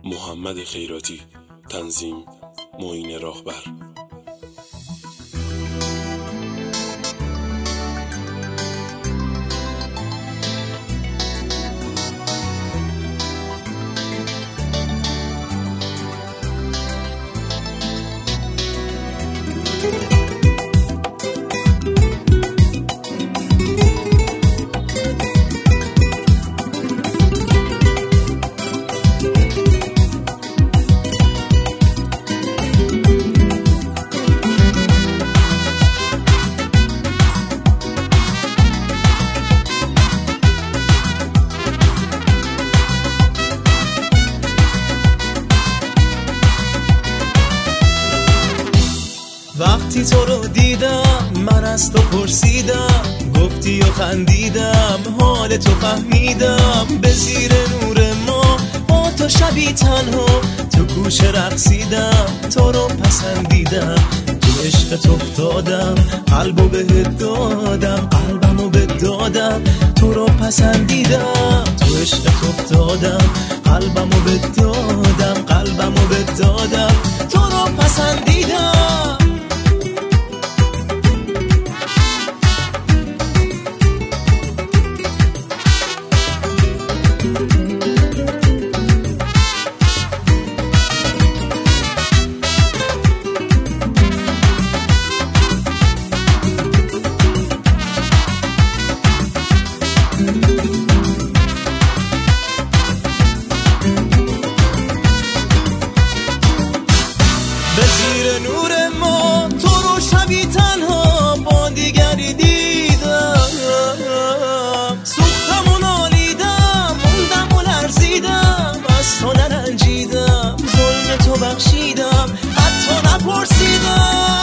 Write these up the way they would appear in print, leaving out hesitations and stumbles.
محمد خیراتی. تنظیم معین راهبر. وقتی تو رو دیدم من از تو پرسیدم، گفتی و خندیدم، حال تو فهمیدم. به زیر نور ما با تو شبی تنها تو کوچه رقصیدم، تو رو پسندیدم، تو عشقت افتادم، قلبو بهت دادم، قلبمو بهت دادم، تو رو پسندیدم، تو عشقت افتادم، قلبمو بهت دادم، قلبمو بهت دادم، تو رو پسندیدم. به زیر نور ما تو رو شبی تنها با دیگری دیدم، سوختم و نالیدم، موندم و لرزیدم، از تو نرنجیدم، ظلم تو بخشیدم، حتی نپرسیدم.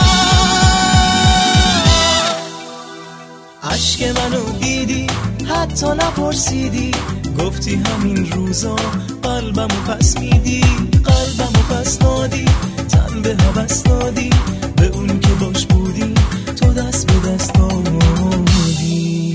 عشق منو دیدی حتی نپرسیدی، گفتی همین روزا قلبمو پس میدی، قلبمو پس دادی، تن به هوس دادی، به اون که باش بودی تو دست به دست دادی.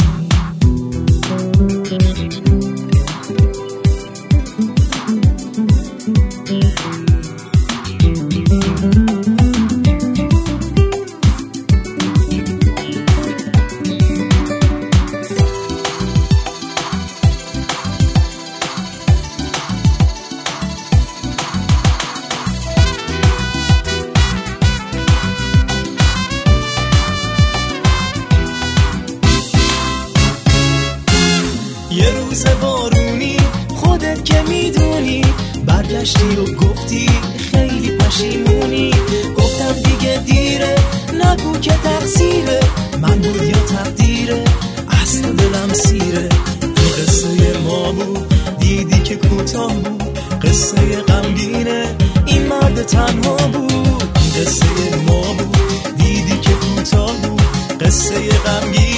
یه روز بارونی خودت که میدونی برگشتی و گفتی خیلی پشیمونی، گفتم دیگه دیره، نگو که تقصیره من بود یا تقدیره، اصل دلم سیره. این قصه ما بود دیدی که کوتاه بود، قصه غمگینه این مرد تنها بود. این قصه ما بود دیدی که کوتاه بود، قصه غمگینه